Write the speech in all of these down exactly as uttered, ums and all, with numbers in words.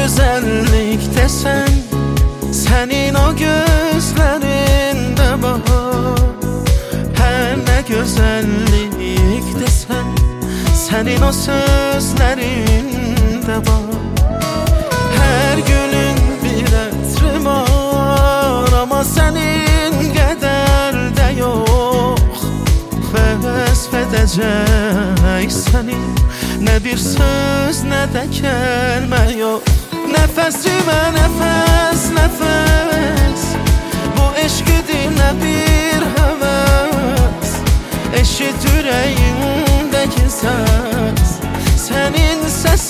güzellik desen, senin o gözlerinde bahar. Her ne güzellik desen, senin o sözlerinde var. Her gülün bir ətri var, ama senin qədər də yox. Vəsf edəcək səni nə bir söz, nə də kəlmə yox. Nəfəsimə nəfəs, nəfəs, bu eşqidir nə bir həvəs. Eşit ürəyimdəki səs, sənin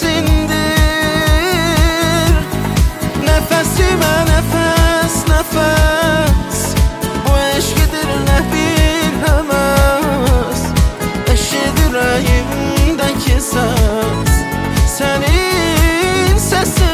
səsindir. Nəfəsimə nəfəs, nəfəs, bu eşqidir nə bir həvəs. Eşit ürəyimdəki səs, sənin səsindir.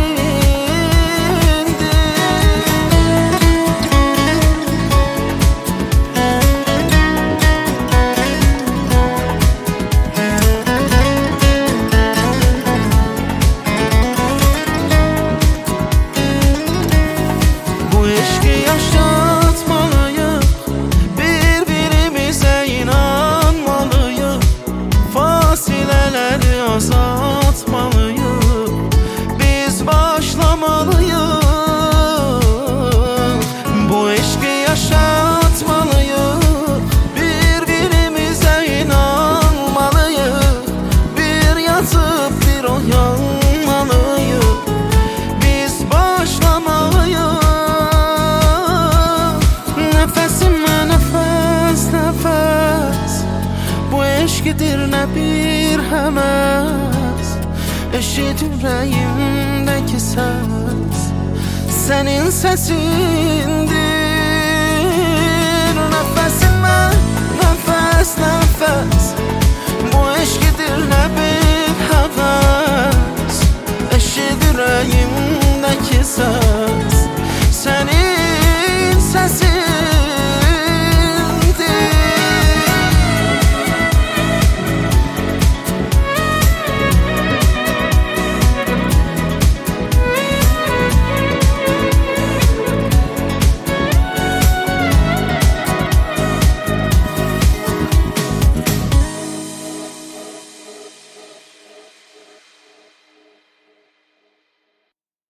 Bu eşqi yaşatmalıyıq, bir-birimizə inanmalıyıq. Fasilələri azaltmalıyıq, biz başlamalıyıq. Bu eşqi yaşatmalıyıq, bir-birimizə inanmalıyıq. Bir yatıp bir oyanmalıyıq, biz başlamalıyıq. Nəfəsimə nəfəs, nəfəs, bu eşqidir nə bir həməs. Eşit ürəyimdəki səs, sənin səsindir. Nəfəsimə nəfəs, nəfəs,